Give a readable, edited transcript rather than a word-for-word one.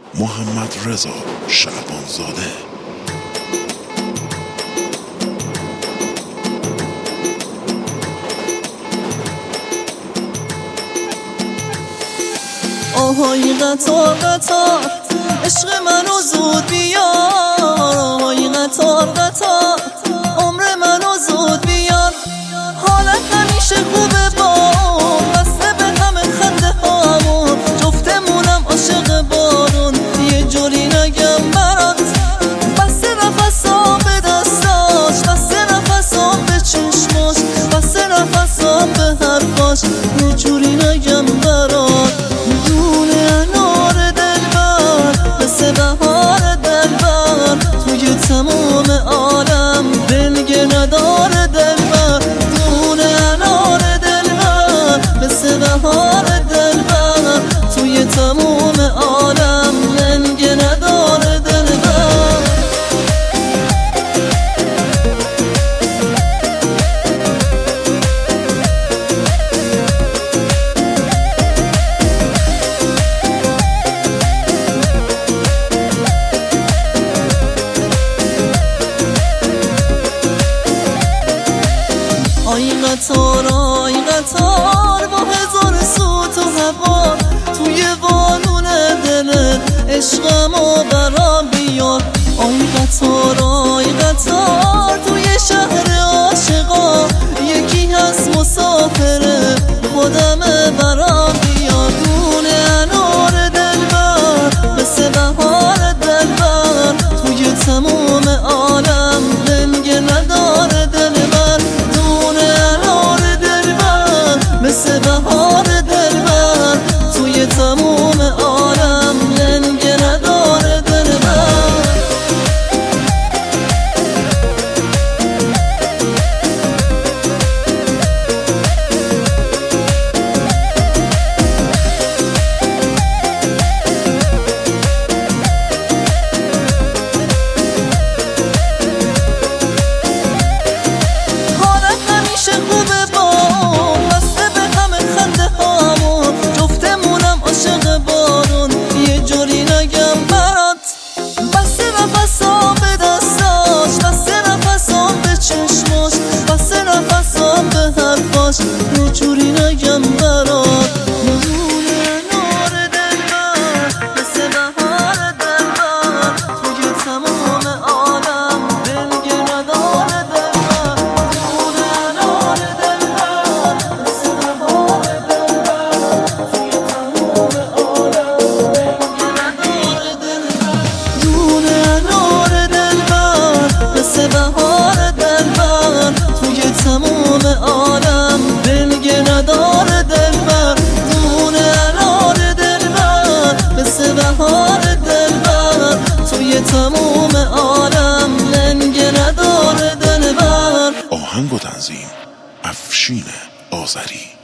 محمد رضا شعبانزاده. آهای قطار قطار عشق منو زود بیار، آهای قطار قطار عمر منو زود بیار. حالت همیشه خوبه با بسته به همه خنده هامون، جفتمونم عاشق بارون، یه جوری نگم برات. بسته نفسام به دستاش، بسته نفسام به چشماش، بسته نفسام به حرفاش، یه جوری نگم برات. تمام عالم بلگه نداره دلبر، دونه انار دلبر مثل بهار دلبر، توی تمام عالم بلگه نداره دلبر. آی قطار با هزار سوت و هوا، توی وانون دلت عشقمو برام بیار. آی قطار توی شهر عاشقا، یکی هست مسافره خودمه برام بیار. دونه انار دلبر مثل بهار دلبر، توی تمام عالم لنگه نداره دلبر، مثل بهار دلبر، توی تموم عالم لنگه نداره دلبر. حالت همیشه خوبه با یه جوری نگم برات. دونه انار دلبر مثل بهار دلبر، توی تمام عالم بلگه نداره دلبر. دونه انار دلبر مثل بهار دلبر، توی تمام عالم بلگه نداره دلبر. دونه انار دلبر مثل بهار دلبر، توی تمام عالم بلگه نداره دلبر. دونه انار دلبر مثل بهار دلبر، توی تمام عالم لنگه نداره دلبر. آهنگ و تنظیم افشین آذری.